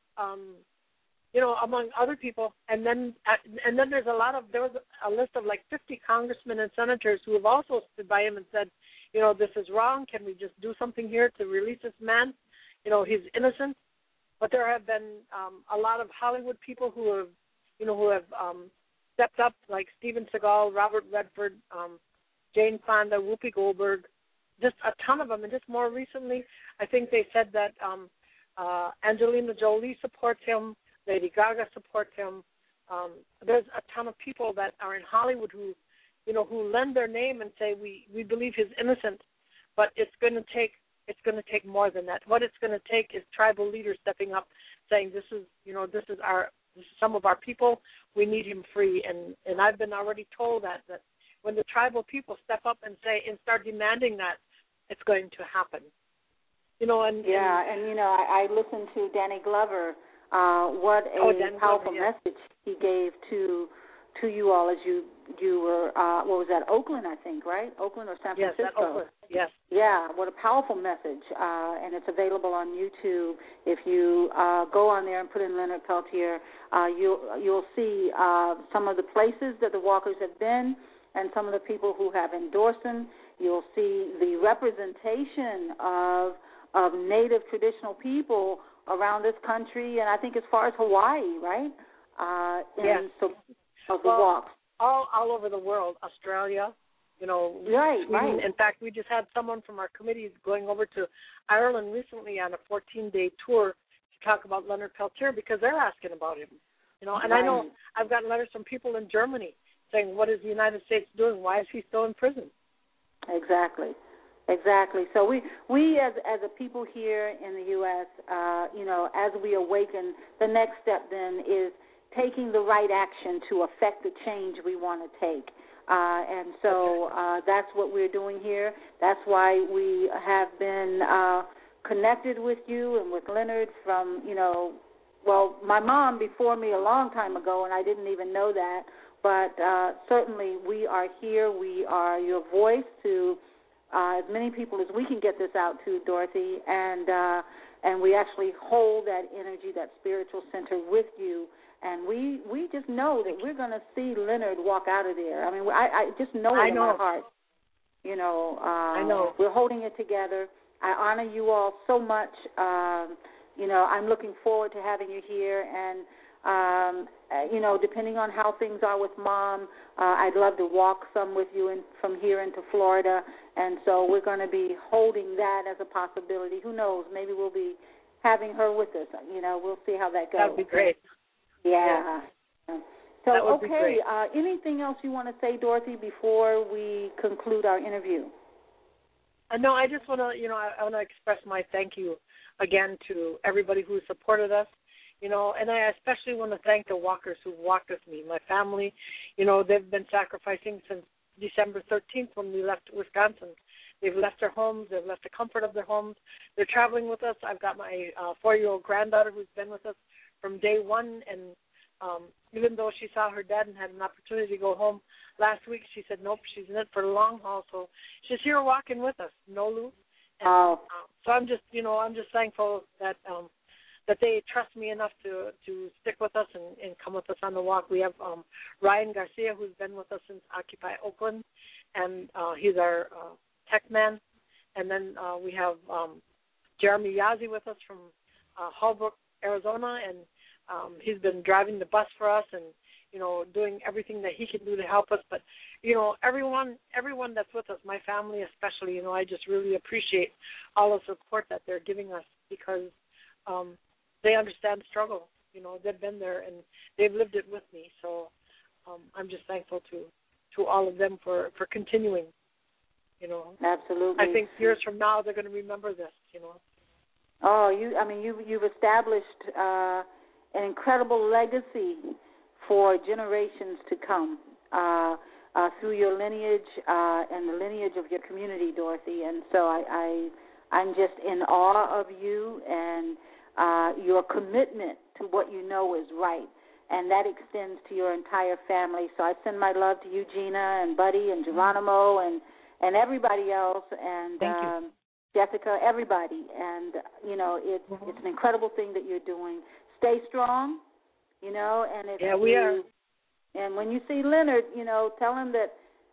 among other people. And then there was a list of like 50 congressmen and senators who have also stood by him and said, this is wrong. Can we just do something here to release this man? He's innocent. But there have been a lot of Hollywood people who have stepped up, like Steven Seagal, Robert Redford, Jane Fonda, Whoopi Goldberg, just a ton of them. And just more recently, I think they said that Angelina Jolie supports him, Lady Gaga supports him. There's a ton of people that are in Hollywood who lend their name and say we believe he's innocent, but it's going to take more than that. What it's going to take is tribal leaders stepping up, saying this is some of our people. We need him free. And I've been already told that when the tribal people step up and start demanding that, it's going to happen. I listened to Danny Glover. What a powerful message he gave to you all as you were, what was that, Oakland, I think, right? Oakland or San Francisco? Yes, Oakland, yes. Yeah, what a powerful message, and it's available on YouTube. If you go on there and put in Leonard Peltier, you'll see some of the places that the walkers have been and some of the people who have endorsed him. You'll see the representation of Native traditional people around this country, and I think as far as Hawaii, right? Yes. Of the walks. All over the world, Australia, Right, Sweden. right. In fact, we just had someone from our committee going over to Ireland recently on a 14-day tour to talk about Leonard Peltier because they're asking about him. And right. I know I've gotten letters from people in Germany saying, what is the United States doing? Why is he still in prison? Exactly. So we as a people here in the U.S., as we awaken, the next step then is taking the right action to affect the change we want to take. And so that's what we're doing here. That's why we have been connected with you and with Leonard from, my mom before me a long time ago, and I didn't even know that. But certainly we are here. We are your voice to as many people as we can get this out to, Dorothy, and we actually hold that energy, that spiritual center with you. And we just know that we're going to see Leonard walk out of there. I mean, I just know it in my heart. I know. We're holding it together. I honor you all so much. I'm looking forward to having you here, and depending on how things are with Mom, I'd love to walk some with you from here into Florida, and so we're going to be holding that as a possibility. Who knows? Maybe we'll be having her with us. We'll see how that goes. That would be great. Yeah. So, that would be great. Anything else you want to say, Dorothy, before we conclude our interview? No, I just want to, I want to express my thank you again to everybody who supported us, and I especially want to thank the walkers who walked with me, my family. They've been sacrificing since December 13th when we left Wisconsin. They've left their homes. They've left the comfort of their homes. They're traveling with us. I've got my 4-year-old granddaughter who's been with us from day one, and even though she saw her dad and had an opportunity to go home last week, she said, nope, she's in it for the long haul. So she's here walking with us, Lou. And, so I'm just thankful that they trust me enough to stick with us and come with us on the walk. We have Ryan Garcia, who's been with us since Occupy Oakland, and he's our tech man. And then we have Jeremy Yazzie with us from Holbrook, Arizona, and he's been driving the bus for us and, doing everything that he can do to help us. But, everyone that's with us, my family especially, I just really appreciate all the support that they're giving us because they understand the struggle. They've been there and they've lived it with me. So I'm just thankful to all of them for continuing, Absolutely. I think years from now they're going to remember this, Oh, you've established an incredible legacy for generations to come through your lineage and the lineage of your community, Dorothy. And so I'm just in awe of you and your commitment to what you know is right. And that extends to your entire family. So I send my love to you, Gina, and Buddy, and Geronimo, and everybody else, and Thank you. Jessica, everybody. And, it's an incredible thing that you're doing. Stay strong, and if we are. And when you see Leonard, tell him that,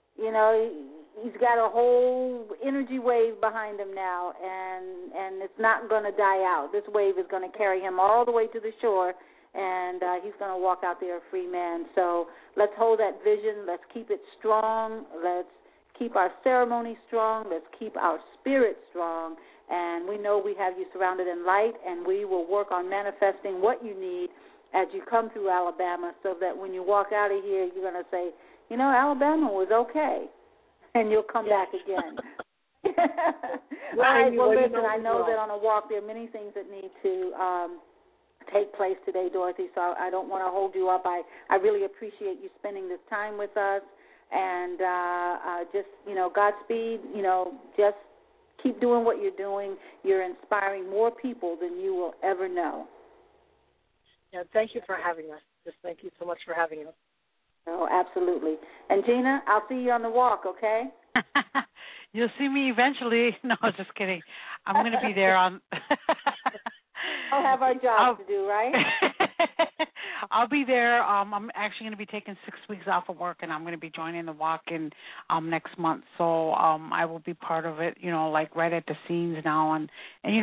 he's got a whole energy wave behind him now, and it's not going to die out. This wave is going to carry him all the way to the shore, and he's going to walk out there a free man. So let's hold that vision. Let's keep it strong. Let's keep our ceremony strong. Let's keep our spirit strong. And we know we have you surrounded in light, and we will work on manifesting what you need as you come through Alabama so that when you walk out of here, you're going to say, Alabama was okay, and you'll come back again. All right, well, listen, I know that on a walk there are many things that need to take place today, Dorothy, so I don't want to hold you up. I really appreciate you spending this time with us, and just, Godspeed, just keep doing what you're doing. You're inspiring more people than you will ever know. Yeah, thank you for having us. Just thank you so much for having us. Oh, absolutely. And Gina, I'll see you on the walk, okay? You'll see me eventually. No, just kidding. I'm going to be there on. I'll have our job to do, right? I'll be there. I'm actually going to be taking 6 weeks off of work, and I'm going to be joining the walk in next month. So I will be part of it, like right at the scenes now, and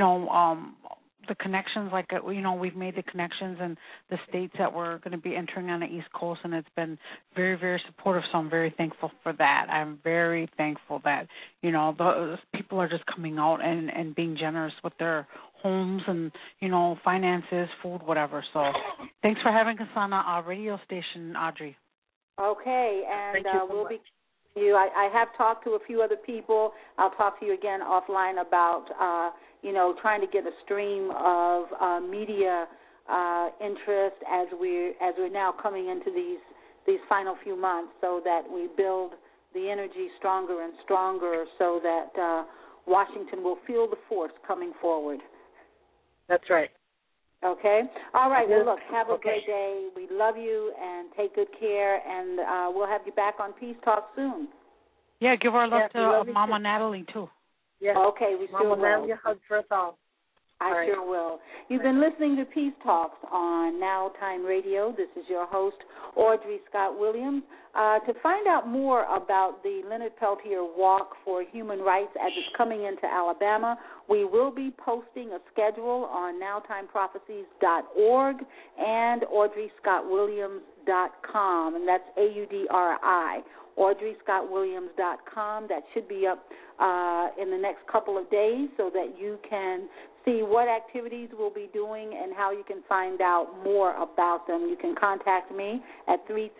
the connections, we've made the connections in the states that we're going to be entering on the East Coast, and it's been very, very supportive, so I'm very thankful for that. I'm very thankful that, those people are just coming out and being generous with their homes and, finances, food, whatever. So thanks for having us on a radio station, Audrey. Okay, and we'll be you. I have talked to a few other people. I'll talk to you again offline about trying to get a stream of media interest as we're now coming into these final few months, so that we build the energy stronger and stronger, so that Washington will feel the force coming forward. That's right. Okay. All right. Well, look, have a great day. We love you, and take good care, and we'll have you back on Peace Talk soon. Yeah, give our love to Mama Natalie, too. Yeah. Okay, we Mama sure will. Natalie, a hug for us all. I sure will. You've been listening to Peace Talks on Now Time Radio. This is your host, Audrey Scott Williams. To find out more about the Leonard Peltier Walk for Human Rights as it's coming into Alabama, we will be posting a schedule on NowTimeProphecies.org and AudreyScottWilliams.com, and that's AUDRI. AudreyScottWilliams.com. That should be up in the next couple of days so that you can see what activities we'll be doing and how you can find out more about them. You can contact me at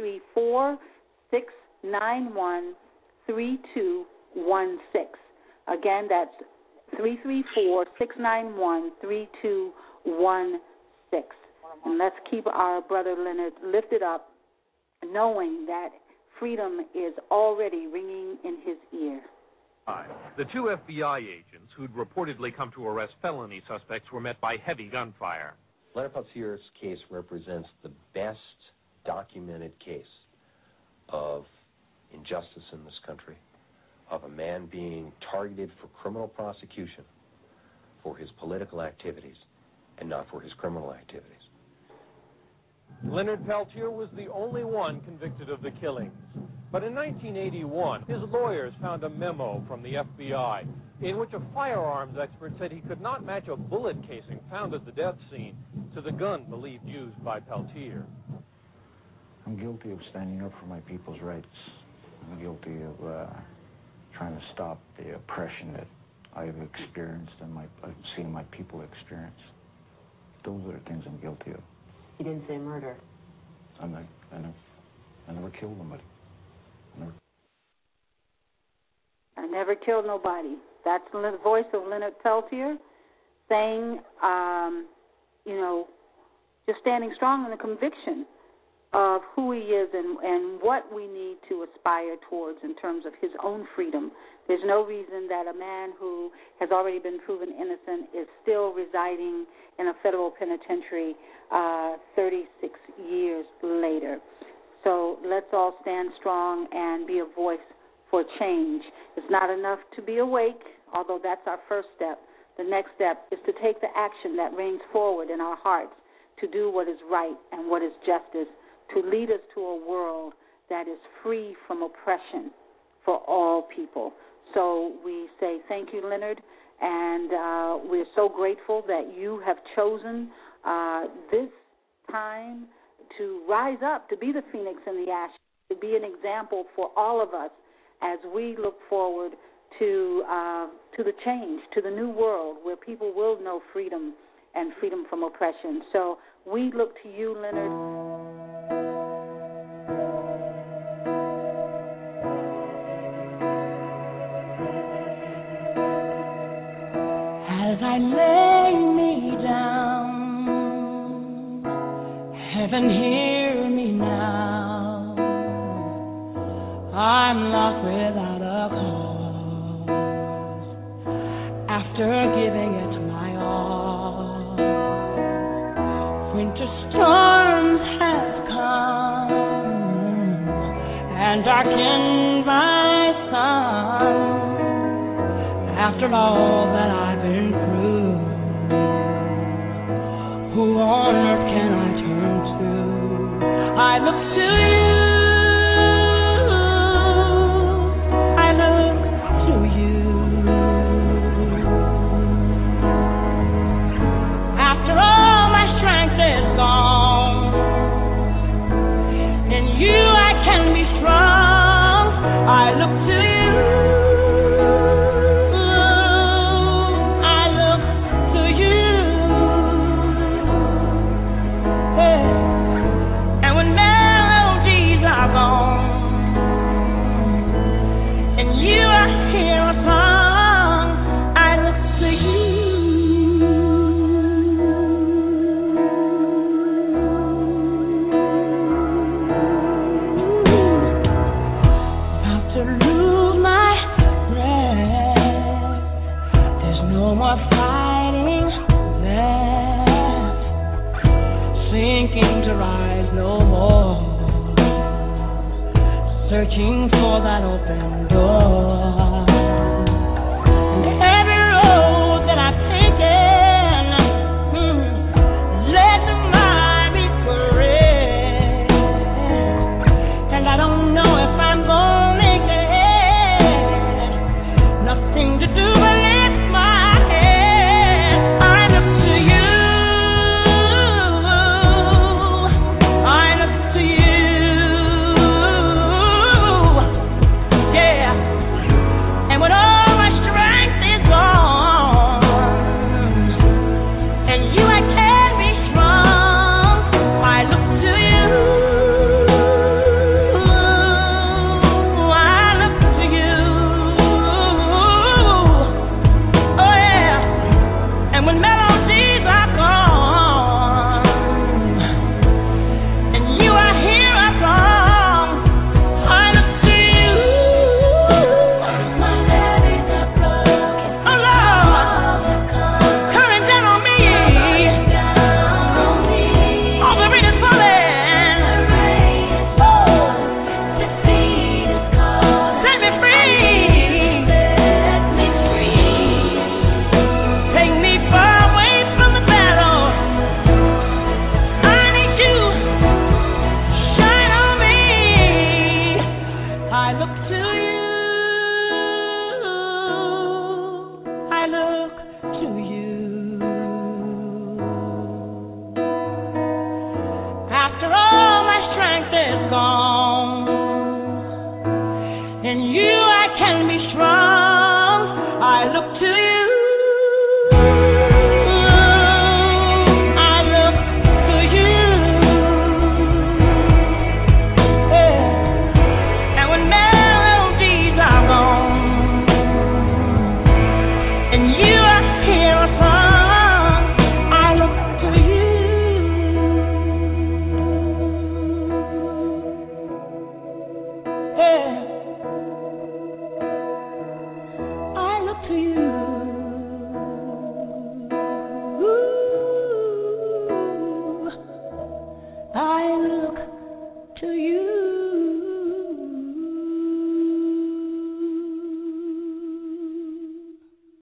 334-691-3216. Again, that's 334-691-3216. And let's keep our brother Leonard lifted up, knowing that freedom is already ringing in his ear. The two FBI agents who'd reportedly come to arrest felony suspects were met by heavy gunfire. Leonard Peltier's case represents the best documented case of injustice in this country, of a man being targeted for criminal prosecution for his political activities and not for his criminal activities. Leonard Peltier was the only one convicted of the killings. But in 1981, his lawyers found a memo from the FBI in which a firearms expert said he could not match a bullet casing found at the death scene to the gun believed used by Peltier. I'm guilty of standing up for my people's rights. I'm guilty of trying to stop the oppression that I've experienced and I've seen my people experience. Those are the things I'm guilty of. You didn't say murder. I never killed nobody. I never killed nobody. That's the voice of Leonard Peltier saying, just standing strong in the conviction of who he is and what we need to aspire towards in terms of his own freedom. There's no reason that a man who has already been proven innocent is still residing in a federal penitentiary 36 years later. So let's all stand strong and be a voice for change. It's not enough to be awake, although that's our first step. The next step is to take the action that rings forward in our hearts to do what is right and what is justice, to lead us to a world that is free from oppression for all people. So we say thank you, Leonard, and we're so grateful that you have chosen this time to rise up, to be the phoenix in the ashes, to be an example for all of us as we look forward to the change, to the new world where people will know freedom and freedom from oppression. So we look to you, Leonard. As I lay me down, heaven hear me now. I'm lost without a cause, after giving it my all. Winter storms have come and darkened my sun. After all that I've been through, who on earth can I turn to? I look to you, I look to you. After all my strength is gone, in you I can be strong. I look to you. Searching for that open door, and every road that I've taken look to you.